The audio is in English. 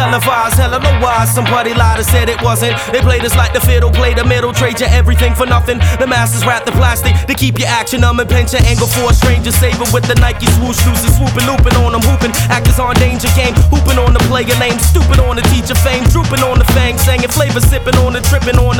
televised, hella no why. Somebody lied and said it wasn't. They played us like the fiddle, play the middle, trade you everything for nothing. The masters wrap the plastic to keep your action numb and pinch your angle for a stranger. Save it with the Nike swoosh, losing, swooping, looping on them, hooping. Actors on danger game, hooping on the player name, stupid on the teacher fame, drooping on the fang, singing flavor, sipping on the tripping on the